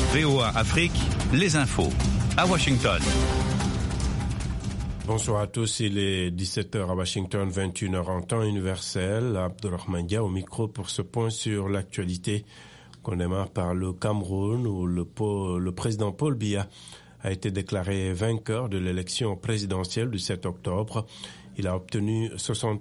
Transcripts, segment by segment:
VOA Afrique, les infos. À Washington. Bonsoir à tous, il est 17h à Washington, 21h en temps universel. Abdurrahman Dia au micro pour ce point sur l'actualité qu'on démarre par le Cameroun où le président Paul Biya a été déclaré vainqueur de l'élection présidentielle du 7 octobre. Il a obtenu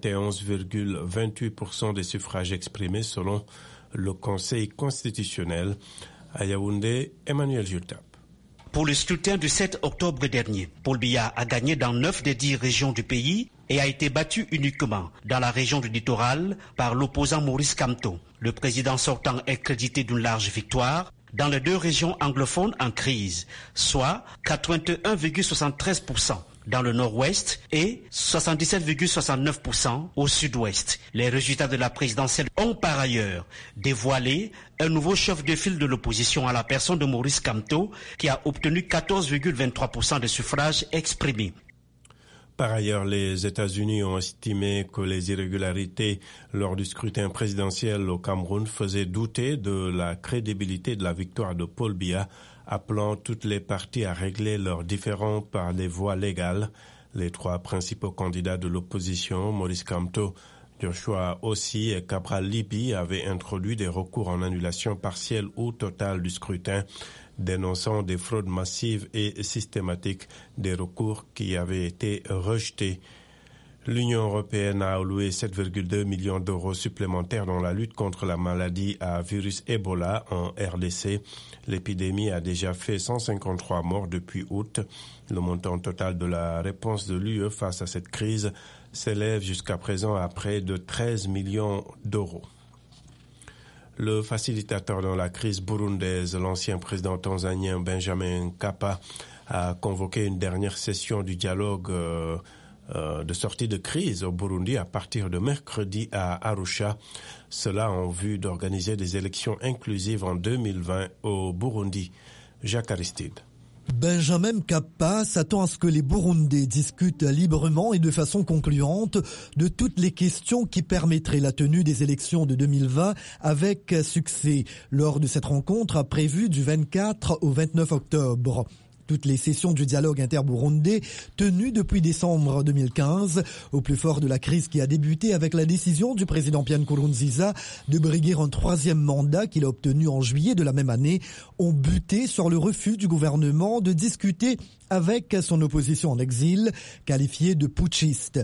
71,28% des suffrages exprimés selon le Conseil constitutionnel. À Yaoundé, Emmanuel Jutap. Pour le scrutin du 7 octobre dernier, Paul Biya a gagné dans 9 des 10 régions du pays et a été battu uniquement dans la région du littoral par l'opposant Maurice Kamto. Le président sortant est crédité d'une large victoire dans les 2 régions anglophones en crise, soit 81,73% dans le nord-ouest et 77,69% au sud-ouest. Les résultats de la présidentielle ont par ailleurs dévoilé un nouveau chef de file de l'opposition à la personne de Maurice Kamto qui a obtenu 14,23% des suffrages exprimés. Par ailleurs, les États-Unis ont estimé que les irrégularités lors du scrutin présidentiel au Cameroun faisaient douter de la crédibilité de la victoire de Paul Biya, appelant toutes les parties à régler leurs différends par des voies légales. Les 3 principaux candidats de l'opposition, Maurice Kamto, Joshua Ossi et Cabral Libby, avaient introduit des recours en annulation partielle ou totale du scrutin, dénonçant des fraudes massives et systématiques, des recours qui avaient été rejetés. L'Union européenne a alloué 7,2 millions d'euros supplémentaires dans la lutte contre la maladie à virus Ebola en RDC. L'épidémie a déjà fait 153 morts depuis août. Le montant total de la réponse de l'UE face à cette crise s'élève jusqu'à présent à près de 13 millions d'euros. Le facilitateur dans la crise burundaise, l'ancien président tanzanien Benjamin Mkapa, a convoqué une dernière session du dialogue de sortie de crise au Burundi à partir de mercredi à Arusha. Cela en vue d'organiser des élections inclusives en 2020 au Burundi. Jacques Aristide. Benjamin Mkapa s'attend à ce que les Burundais discutent librement et de façon concluante de toutes les questions qui permettraient la tenue des élections de 2020 avec succès lors de cette rencontre prévue du 24 au 29 octobre. Toutes les sessions du dialogue interburundais tenues depuis décembre 2015, au plus fort de la crise qui a débuté avec la décision du président Pierre Nkurunziza de briguer un 3e mandat qu'il a obtenu en juillet de la même année, ont buté sur le refus du gouvernement de discuter avec son opposition en exil, qualifiée de putschiste.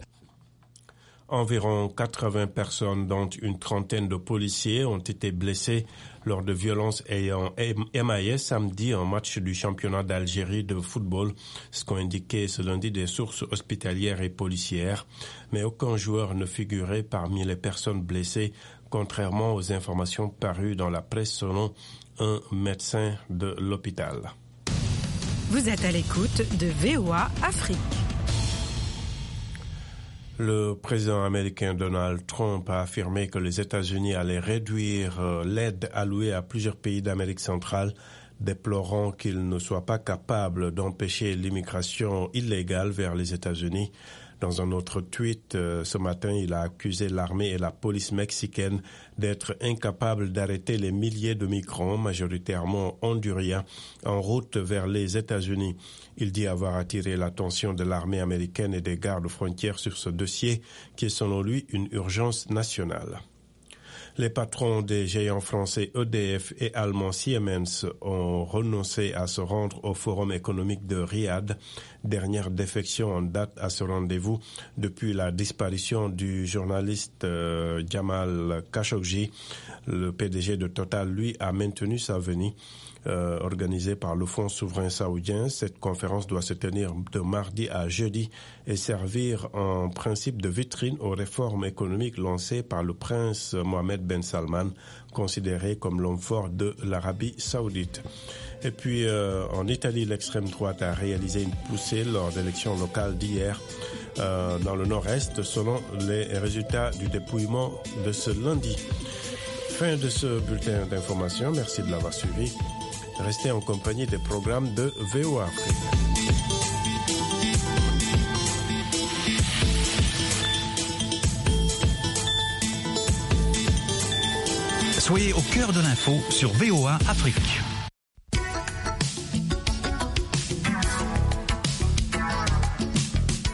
Environ 80 personnes, dont une trentaine de policiers, ont été blessés lors de violences ayant émaillé samedi un match du championnat d'Algérie de football, ce qu'ont indiqué ce lundi des sources hospitalières et policières. Mais aucun joueur ne figurait parmi les personnes blessées, contrairement aux informations parues dans la presse selon un médecin de l'hôpital. Vous êtes à l'écoute de VOA Afrique. Le président américain Donald Trump a affirmé que les États-Unis allaient réduire l'aide allouée à plusieurs pays d'Amérique centrale, déplorant qu'ils ne soient pas capables d'empêcher l'immigration illégale vers les États-Unis. Dans un autre tweet, ce matin, il a accusé l'armée et la police mexicaine d'être incapables d'arrêter les milliers de migrants, majoritairement honduriens, en route vers les États-Unis. Il dit avoir attiré l'attention de l'armée américaine et des gardes-frontières sur ce dossier, qui est selon lui une urgence nationale. Les patrons des géants français EDF et allemands Siemens ont renoncé à se rendre au Forum économique de Riyad, dernière défection en date à ce rendez-vous depuis la disparition du journaliste Jamal Khashoggi. Le PDG de Total, lui, a maintenu sa venue. Organisée par le Fonds souverain saoudien, cette conférence doit se tenir de mardi à jeudi et servir en principe de vitrine aux réformes économiques lancées par le prince Mohammed Ben Salman, considéré comme l'homme fort de l'Arabie saoudite. Et puis en Italie, l'extrême droite a réalisé une poussée lors d'élections locales d'hier dans le nord-est, selon les résultats du dépouillement de ce lundi. Fin de ce bulletin d'information. Merci de l'avoir suivi. Restez en compagnie des programmes de VOA Afrique. Soyez au cœur de l'info sur VOA Afrique.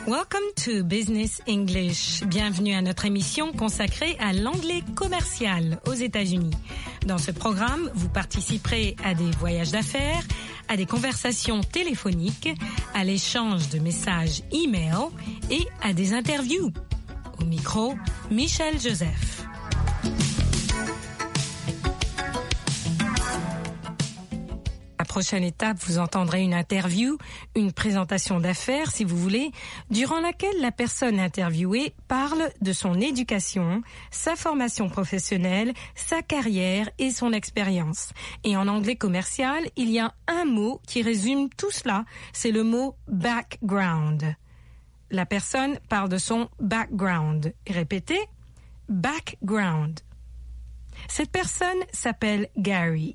Welcome to Business English. Bienvenue à notre émission consacrée à l'anglais commercial aux États-Unis. Dans ce programme, vous participerez à des voyages d'affaires, à des conversations téléphoniques, à l'échange de messages e-mail et à des interviews. Au micro, Michel Joseph. La prochaine étape, vous entendrez une interview, une présentation d'affaires, si vous voulez, durant laquelle la personne interviewée parle de son éducation, sa formation professionnelle, sa carrière et son expérience. Et en anglais commercial, il y a un mot qui résume tout cela, c'est le mot background. La personne parle de son background. Répétez, background. Cette personne s'appelle Gary.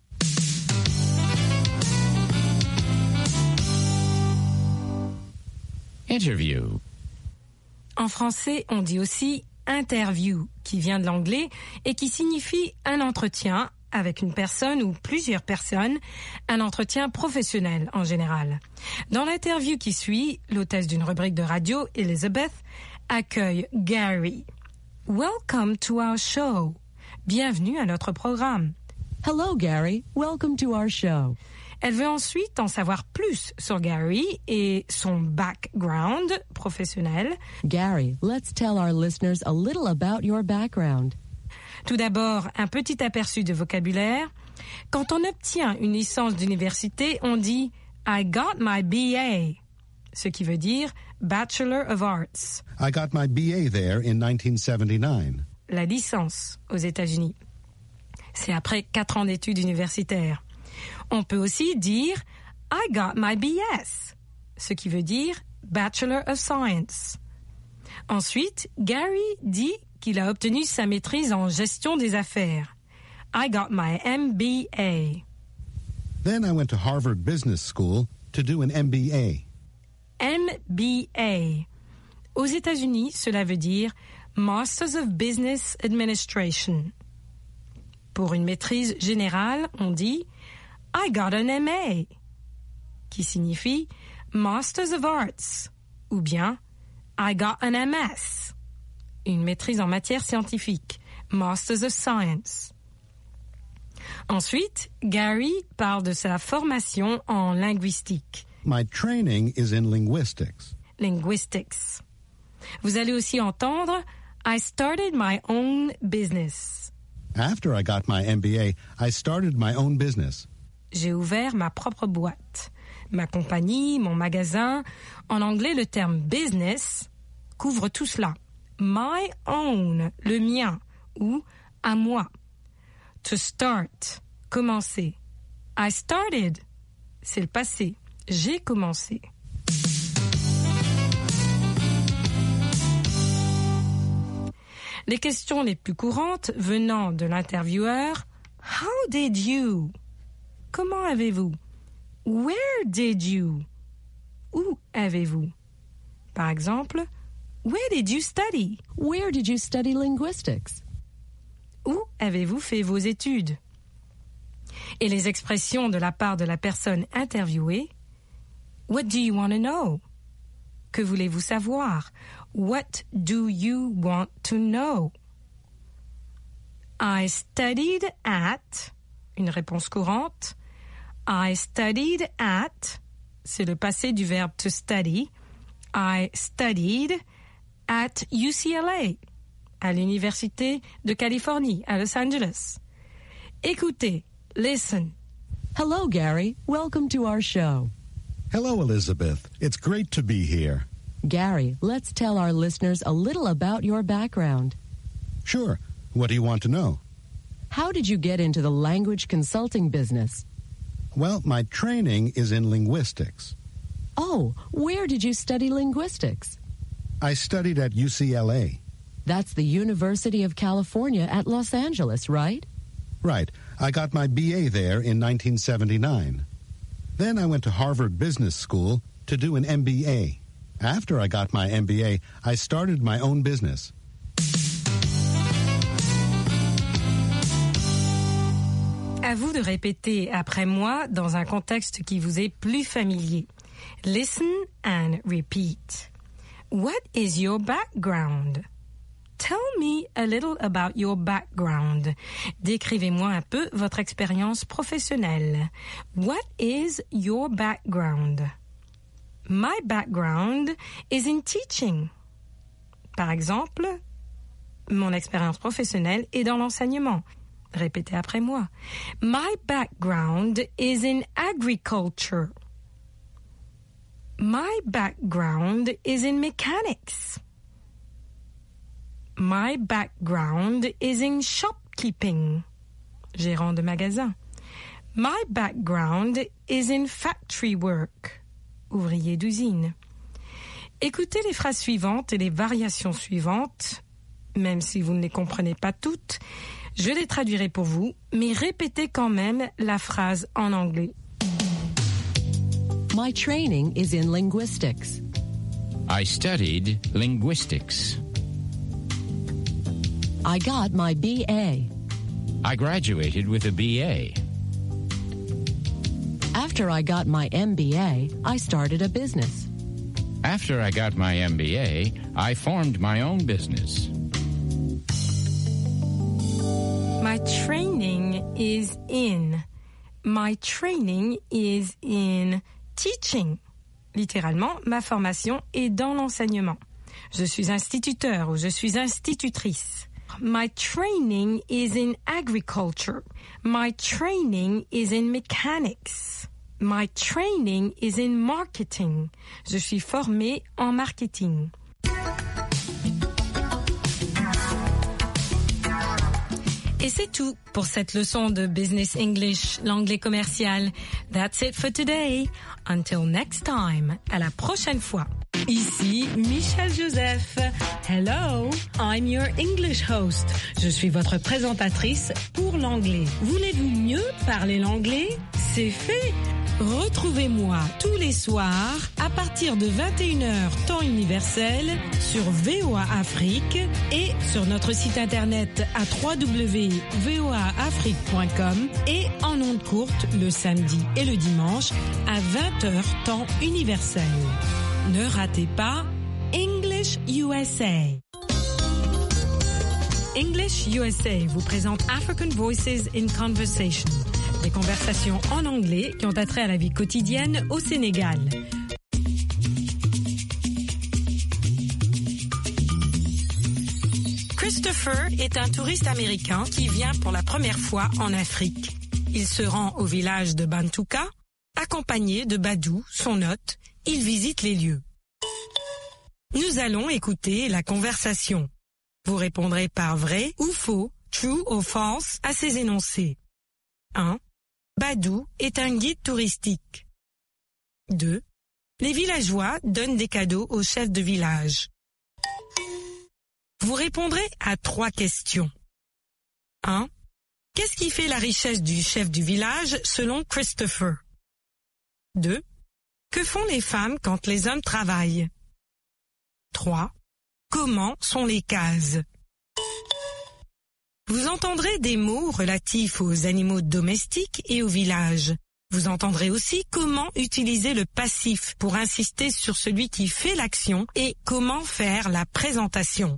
Interview. En français, on dit aussi interview, qui vient de l'anglais et qui signifie un entretien avec une personne ou plusieurs personnes, un entretien professionnel en général. Dans l'interview qui suit, l'hôtesse d'une rubrique de radio, Elizabeth, accueille Gary. Welcome to our show. Bienvenue à notre programme. Hello, Gary. Welcome to our show. Elle veut ensuite en savoir plus sur Gary et son background professionnel. Gary, let's tell our listeners a little about your background. Tout d'abord, un petit aperçu de vocabulaire. Quand on obtient une licence d'université, on dit « I got my BA », ce qui veut dire « Bachelor of Arts ». I got my BA there in 1979. La licence aux États-Unis. C'est après 4 ans d'études universitaires. On peut aussi dire « I got my BS », ce qui veut dire « Bachelor of Science ». Ensuite, Gary dit qu'il a obtenu sa maîtrise en gestion des affaires. « I got my MBA ». Then I went to Harvard Business School to do an MBA. MBA. Aux États-Unis, cela veut dire « Masters of Business Administration ». Pour une maîtrise générale, on dit « I got an MA », qui signifie « Masters of Arts » ou bien « I got an MS », une maîtrise en matière scientifique, « Masters of Science ». Ensuite, Gary parle de sa formation en linguistique. My training is in linguistics. Linguistics. Vous allez aussi entendre « I started my own business ». After I got my MBA, I started my own business. J'ai ouvert ma propre boîte, ma compagnie, mon magasin. En anglais, le terme business couvre tout cela. My own, le mien, ou à moi. To start, commencer. I started, c'est le passé. J'ai commencé. Les questions les plus courantes venant de l'intervieweur, How did you? Comment avez-vous? Where did you? Où avez-vous? Par exemple, Where did you study? Where did you study linguistics? Où avez-vous fait vos études? Et les expressions de la part de la personne interviewée, What do you want to know? Que voulez-vous savoir? What do you want to know? I studied at, une réponse courante. I studied at, c'est le passé du verbe to study. I studied at UCLA, à l'Université de Californie, à Los Angeles. Écoutez, listen. Hello, Gary. Welcome to our show. Hello, Elizabeth. It's great to be here. Gary, let's tell our listeners a little about your background. Sure. What do you want to know? How did you get into the language consulting business? Well, my training is in linguistics. Oh, where did you study linguistics? I studied at UCLA. That's the University of California at Los Angeles, right? Right. I got my BA there in 1979. Then I went to Harvard Business School to do an MBA. After I got my MBA, I started my own business. À vous de répéter après moi dans un contexte qui vous est plus familier. Listen and repeat. What is your background? Tell me a little about your background. Décrivez-moi un peu votre expérience professionnelle. What is your background? My background is in teaching. Par exemple, mon expérience professionnelle est dans l'enseignement. Répétez après moi. My background is in agriculture. My background is in mechanics. My background is in shopkeeping. Gérant de magasin. My background is in factory work. Ouvrier d'usine. Écoutez les phrases suivantes et les variations suivantes. Même si vous ne les comprenez pas toutes, je les traduirai pour vous, mais répétez quand même la phrase en anglais. My training is in linguistics. I studied linguistics. I got my BA. I graduated with a BA. After I got my MBA, I started a business. After I got my MBA, I formed my own business. My training is in. My training is in teaching. Littéralement, ma formation est dans l'enseignement. Je suis instituteur ou je suis institutrice. My training is in agriculture. My training is in mechanics. My training is in marketing. Je suis formée en marketing. Et c'est tout pour cette leçon de Business English, l'anglais commercial. That's it for today. Until next time. À la prochaine fois. Ici Michel Joseph. Hello, I'm your English host. Je suis votre présentatrice pour l'anglais. Voulez-vous mieux parler l'anglais? C'est fait. Retrouvez-moi tous les soirs à partir de 21h temps universel sur VOA Afrique et sur notre site internet à www.voaafrique.com et en ondes courtes le samedi et le dimanche à 20h temps universel. Ne ratez pas English USA. English USA vous présente African Voices in Conversation. Des conversations en anglais qui ont attrait à la vie quotidienne au Sénégal. Christopher est un touriste américain qui vient pour la première fois en Afrique. Il se rend au village de Bantouka, accompagné de Badou, son hôte. Il visite les lieux. Nous allons écouter la conversation. Vous répondrez par vrai ou faux, true ou false, à ces énoncés. 1. Badou est un guide touristique. 2. Les villageois donnent des cadeaux au chef de village. Vous répondrez à 3 questions. 1. Qu'est-ce qui fait la richesse du chef du village selon Christopher? 2. Que font les femmes quand les hommes travaillent? 3. Comment sont les cases? Vous entendrez des mots relatifs aux animaux domestiques et au village. Vous entendrez aussi comment utiliser le passif pour insister sur celui qui fait l'action et comment faire la présentation.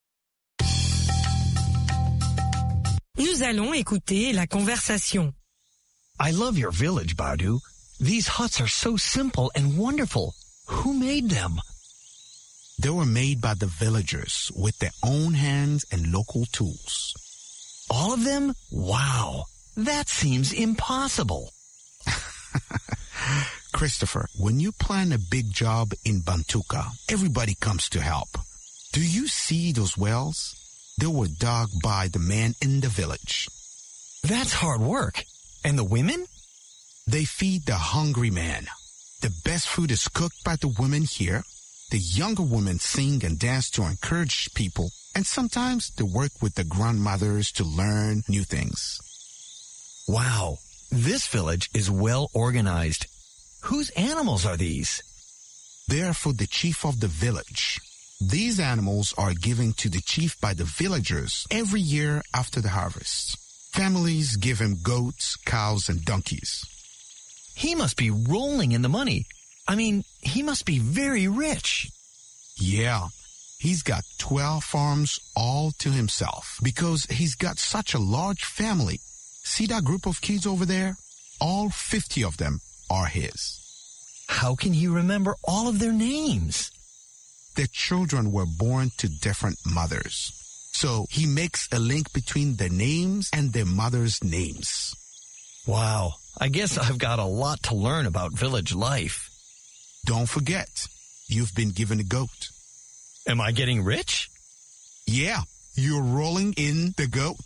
Nous allons écouter la conversation. I love your village, Badou. These huts are so simple and wonderful. Who made them? They were made by the villagers with their own hands and local tools. All of them? Wow. That seems impossible. Christopher, when you plan a big job in Bantouka, everybody comes to help. Do you see those wells? They were dug by the men in the village. That's hard work. And the women? They feed the hungry man. The best food is cooked by the women here. The younger women sing and dance to encourage people, and sometimes they work with the grandmothers to learn new things. Wow, this village is well organized. Whose animals are these? They are for the chief of the village. These animals are given to the chief by the villagers every year after the harvest. Families give him goats, cows, and donkeys. He must be rolling in the money. I mean, he must be very rich. Yeah, he's got 12 farms all to himself because he's got such a large family. See that group of kids over there? All 50 of them are his. How can he remember all of their names? Their children were born to different mothers. So he makes a link between their names and their mothers' names. Wow, I guess I've got a lot to learn about village life. Don't forget, you've been given a goat. Am I getting rich? Yeah, you're rolling in the goat.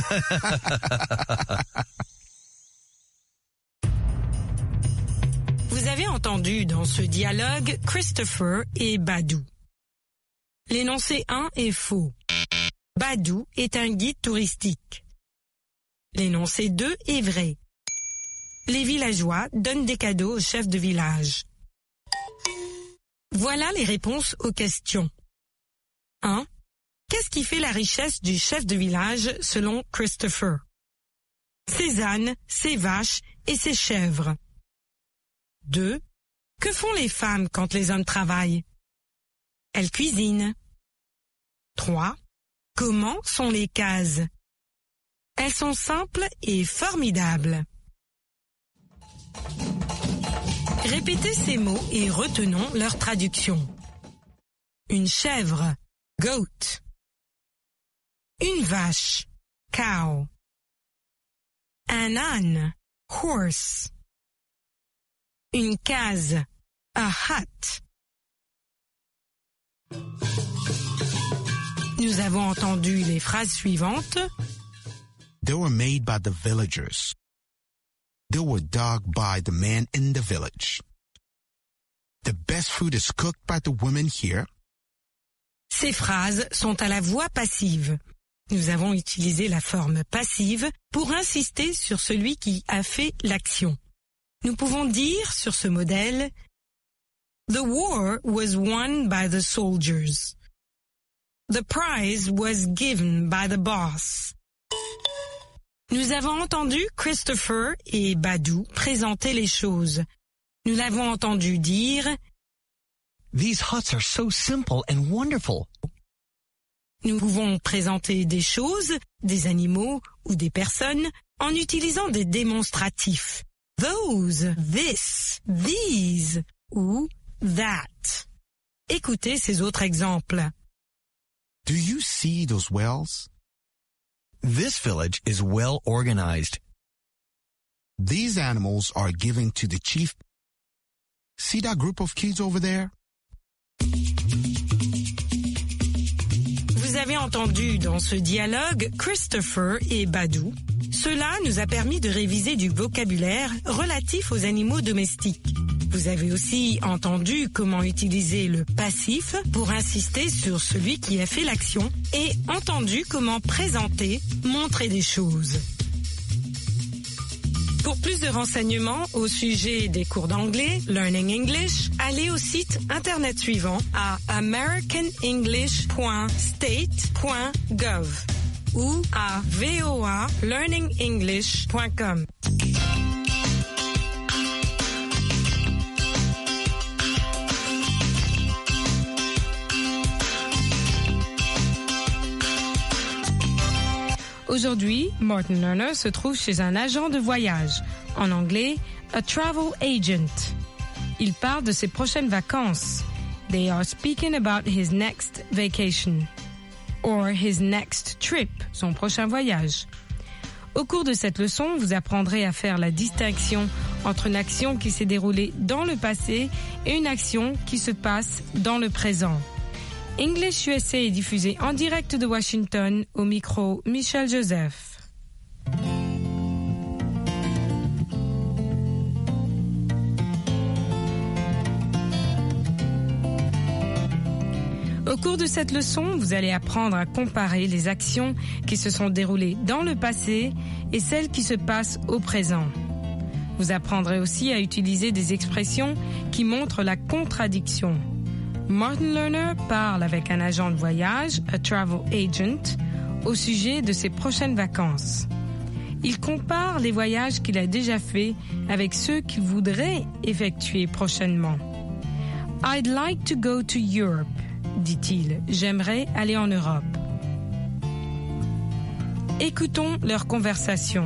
Vous avez entendu dans ce dialogue Christopher et Badou. L'énoncé 1 est faux. Badou est un guide touristique. L'énoncé 2 est vrai. Les villageois donnent des cadeaux au chef de village. Voilà les réponses aux questions. 1. Qu'est-ce qui fait la richesse du chef de village selon Christopher? Ses ânes, ses vaches et ses chèvres. 2. Que font les femmes quand les hommes travaillent? Elles cuisinent. 3. Comment sont les cases? Elles sont simples et formidables. Répétez ces mots et retenons leur traduction. Une chèvre, goat. Une vache, cow. Un âne, horse. Une case, a hut. Nous avons entendu les phrases suivantes. They were made by the villagers. They were dug by the men in the village. The best food is cooked by the women here. Ces phrases sont à la voix passive. Nous avons utilisé la forme passive pour insister sur celui qui a fait l'action. Nous pouvons dire sur ce modèle « The war was won by the soldiers. The prize was given by the boss. » Nous avons entendu Christopher et Badou présenter les choses. Nous l'avons entendu dire « These huts are so simple and wonderful. » Nous pouvons présenter des choses, des animaux ou des personnes en utilisant des démonstratifs. Those, this, these ou that. Écoutez ces autres exemples. Do you see those wells? This village is well organized. These animals are given to the chief. See that group of kids over there? Vous avez entendu dans ce dialogue Christopher et Badou. Cela nous a permis de réviser du vocabulaire relatif aux animaux domestiques. Vous avez aussi entendu comment utiliser le passif pour insister sur celui qui a fait l'action et entendu comment présenter, montrer des choses. Pour plus de renseignements au sujet des cours d'anglais, Learning English, allez au site internet suivant à americanenglish.state.gov ou à voalearningenglish.com. Aujourd'hui, Martin Lerner se trouve chez un agent de voyage, en anglais, a travel agent. Il parle de ses prochaines vacances. They are speaking about his next vacation. Or his next trip, son prochain voyage. Au cours de cette leçon, vous apprendrez à faire la distinction entre une action qui s'est déroulée dans le passé et une action qui se passe dans le présent. English USA est diffusé en direct de Washington, au micro Michel Joseph. Au cours de cette leçon, vous allez apprendre à comparer les actions qui se sont déroulées dans le passé et celles qui se passent au présent. Vous apprendrez aussi à utiliser des expressions qui montrent la contradiction. Martin Lerner parle avec un agent de voyage, a travel agent, au sujet de ses prochaines vacances. Il compare les voyages qu'il a déjà faits avec ceux qu'il voudrait effectuer prochainement. I'd like to go to Europe dit-il. J'aimerais aller en Europe. Écoutons leur conversation.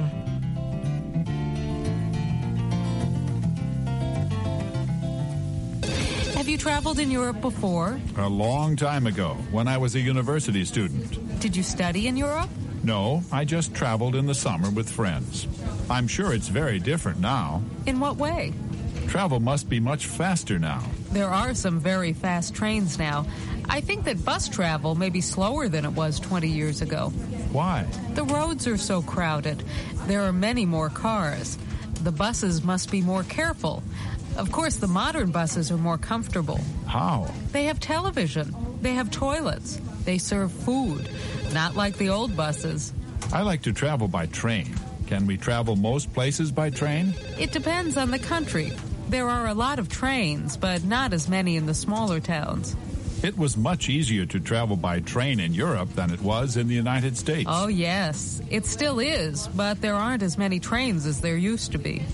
Have you traveled in Europe before? A long time ago, when I was a university student. Did you study in Europe? No, I just traveled in the summer with friends. I'm sure it's very different now. In what way? Travel must be much faster now. There are some very fast trains now. I think that bus travel may be slower than it was 20 years ago. Why? The roads are so crowded. There are many more cars. The buses must be more careful. Of course, the modern buses are more comfortable. How? They have television. They have toilets. They serve food. Not like the old buses. I like to travel by train. Can we travel most places by train? It depends on the country. There are a lot of trains, but not as many in the smaller towns. It was much easier to travel by train in Europe than it was in the United States. Oh, yes. It still is, but there aren't as many trains as there used to be.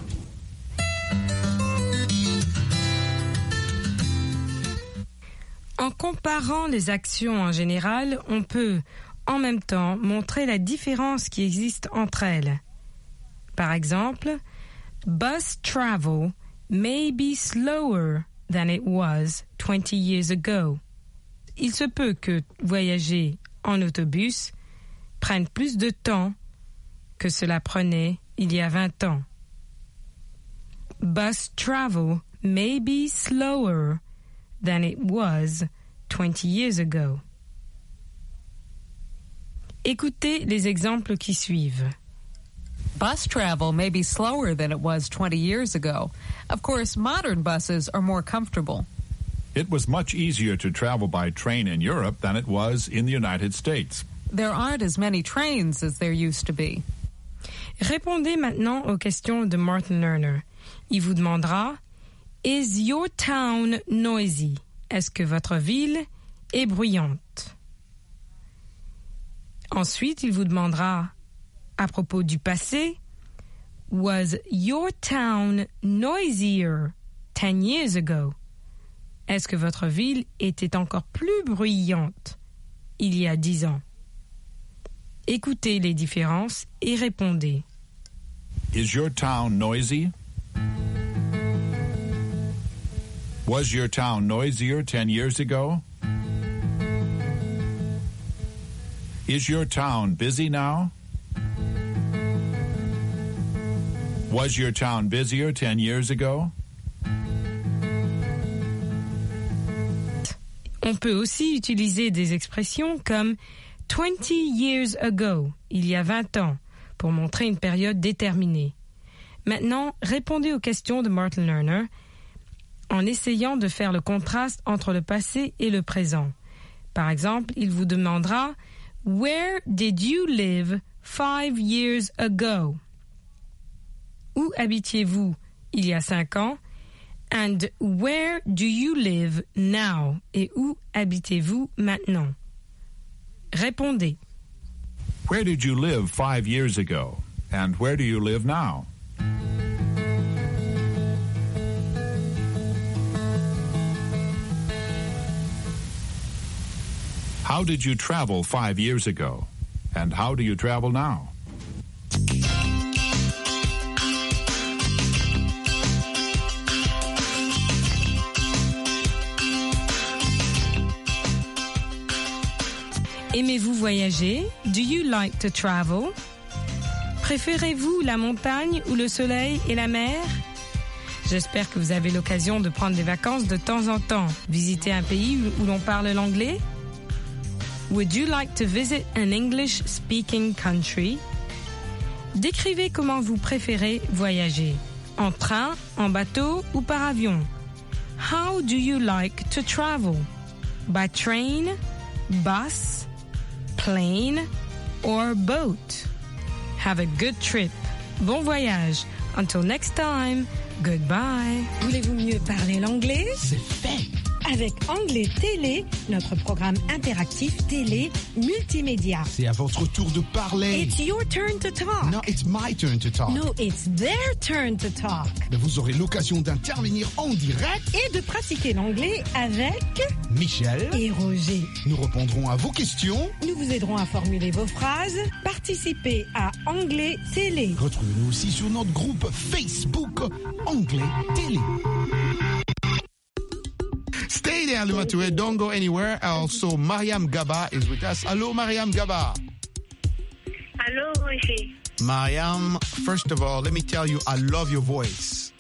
En comparant les actions en général, on peut, en même temps, montrer la différence qui existe entre elles. Par exemple, bus travel may be slower than it was 20 years ago. Il se peut que voyager en autobus prenne plus de temps que cela prenait il y a 20 ans. Bus travel may be slower than it was 20 years ago. Écoutez les exemples qui suivent. Bus travel may be slower than it was 20 years ago. Of course, modern buses are more comfortable. It was much easier to travel by train in Europe than it was in the United States. There aren't as many trains as there used to be. Répondez maintenant aux questions de Martin Lerner. Il vous demandera « Is your town noisy » Est-ce que votre ville est bruyante? Ensuite, il vous demandera à propos du passé « Was your town noisier 10 years ago » Est-ce que votre ville était encore plus bruyante il y a 10 ans? Écoutez les différences et répondez. Is your town noisy? Was your town noisier 10 years ago? Is your town busy now? Was your town busier 10 years ago? On peut aussi utiliser des expressions comme 20 years ago, il y a 20 ans, pour montrer une période déterminée. Maintenant, répondez aux questions de Martin Lerner en essayant de faire le contraste entre le passé et le présent. Par exemple, il vous demandera « Where did you live 5 years ago » Où habitiez-vous il y a 5 ans? And where do you live now? Et où habitez-vous maintenant? Répondez. Where did you live 5 years ago? And where do you live now? How did you travel 5 years ago? And how do you travel now? Aimez-vous voyager? Do you like to travel? Préférez-vous la montagne ou le soleil et la mer? J'espère que vous avez l'occasion de prendre des vacances de temps en temps. Visiter un pays où l'on parle l'anglais? Would you like to visit an English-speaking country? Décrivez comment vous préférez voyager. En train, en bateau ou par avion? How do you like to travel? By train, bus, plane or boat? Have a good trip. Bon voyage. Until next time, goodbye. Voulez-vous mieux parler l'anglais? C'est fait. Avec Anglais Télé, notre programme interactif télé multimédia. C'est à votre tour de parler. It's your turn to talk. No, it's my turn to talk. No, it's their turn to talk. Mais vous aurez l'occasion d'intervenir en direct et de pratiquer l'anglais avec Michel et Roger. Nous répondrons à vos questions. Nous vous aiderons à formuler vos phrases. Participez à Anglais Télé. Retrouvez-nous aussi sur notre groupe Facebook Anglais Télé. Stay there, Lumature. Don't go anywhere. Also, Mariam Gaba is with us. Hello, Mariam Gaba. Hello, Roger. Mariam, first of all, let me tell you, I love your voice.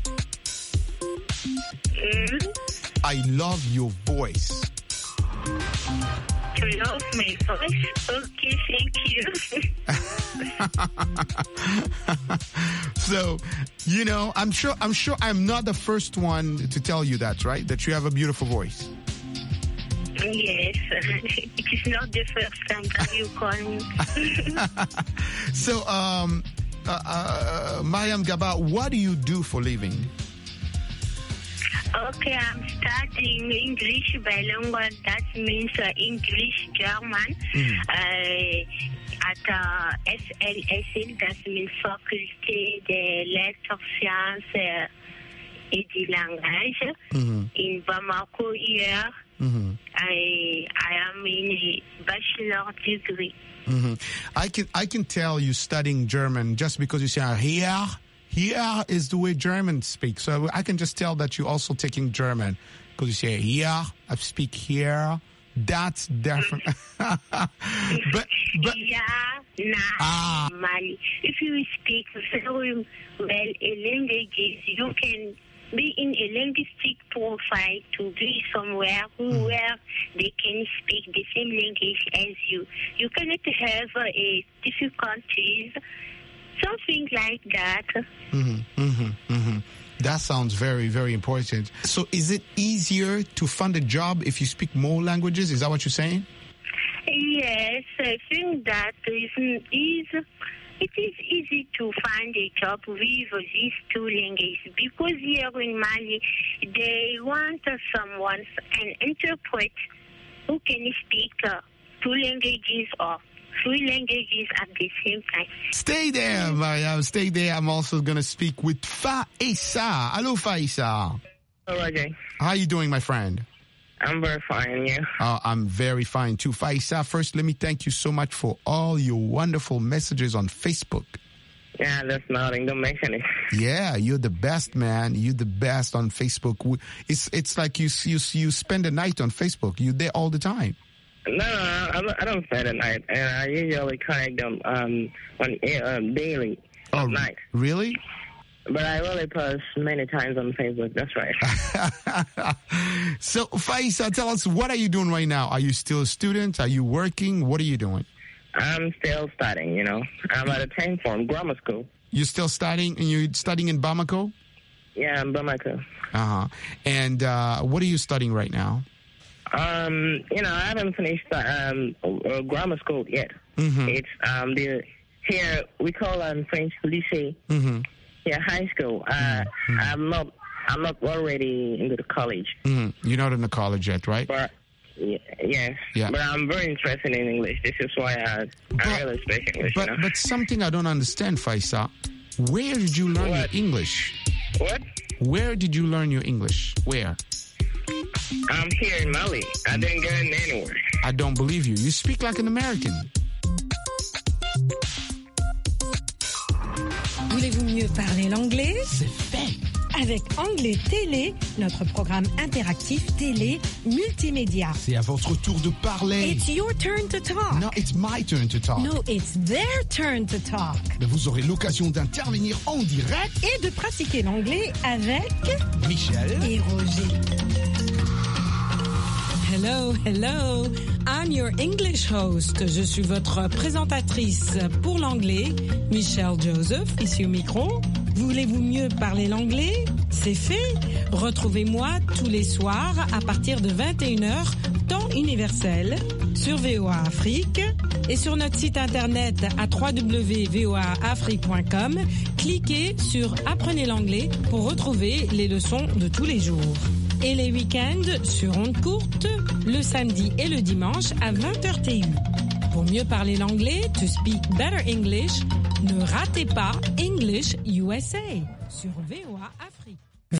I love your voice. You love my voice? Okay, thank you. So, you know, I'm sure I'm not the first one to tell you that, right? That you have a beautiful voice. Yes, it is not the first time that you call me. So, Mariam Gaba, what do you do for living? Okay, I'm studying English bilingual. That means English, German. At SLSL, that means Faculté des Lettres, Sciences et du Langage. In Bamako here, I am in a bachelor degree. I can tell you studying German just because you say here. Here is the way Germans speak. So I can just tell that you're also taking German because you say here, I speak here. That's different. but Mali. If you speak very well a language, you can be in a linguistic profile to be somewhere where they can speak the same language as you. You cannot have a difficulties. Something like that. That sounds very, very important. So is it easier to find a job if you speak more languages? Is that what you're saying? Yes, I think that it is easy to find a job with these two languages because here in Mali, they want someone, an interpreter who can speak two languages or three languages at the same time. Stay there, Mariam. Stay there. I'm also going to speak with Faisa. Hello, Faisa. Hello, Roger. How are you doing, my friend? I'm very fine, yeah. I'm very fine, too. Faisa, first, let me thank you so much for all your wonderful messages on Facebook. Yeah, that's nothing. Don't mention it. Yeah, you're the best, man. You're the best on Facebook. It's like you spend the night on Facebook. You're there all the time. No, I don't spend the night. And I usually connect them on daily, night. Really? But I really post many times on Facebook. That's right. So, Faisa, tell us, what are you doing right now? Are you still a student? Are you working? What are you doing? I'm still studying, you know. I'm at a 10th form grammar school. You're still studying, and you're studying in Bamako? Yeah, in Bamako. Uh-huh. And what are you studying right now? You know, I haven't finished grammar school yet. It's here we call French lycée. Yeah, high school. I'm not already into the college. You're not in the college yet, right? But yes. Yeah. But I'm very interested in English. This is why I really speak English. But, you know? But something I don't understand, Faisa. Where did you learn your English? What? Where did you learn your English? Where? I'm here in Mali. I didn't go anywhere. I don't believe you. You speak like an American. Voulez-vous mieux parler l'anglais? C'est fait. Avec Anglais Télé, notre programme interactif télé multimédia. C'est à votre tour de parler. It's your turn to talk. No, it's my turn to talk. No, it's their turn to talk. Mais vous aurez l'occasion d'intervenir en direct et de pratiquer l'anglais avec Michel et Roger. Hello, hello. I'm your English host. Je suis votre présentatrice pour l'anglais, Michelle Joseph, ici au micro. Voulez-vous mieux parler l'anglais? C'est fait. Retrouvez-moi tous les soirs à partir de 21h, temps universel, sur VOA Afrique et sur notre site internet à www.voaafrique.com. Cliquez sur Apprenez l'anglais pour retrouver les leçons de tous les jours. Et les week-ends sur ondes courtes, le samedi et le dimanche à 20h TU. Pour mieux parler l'anglais, to speak better English, ne ratez pas English USA sur VOA Afrique.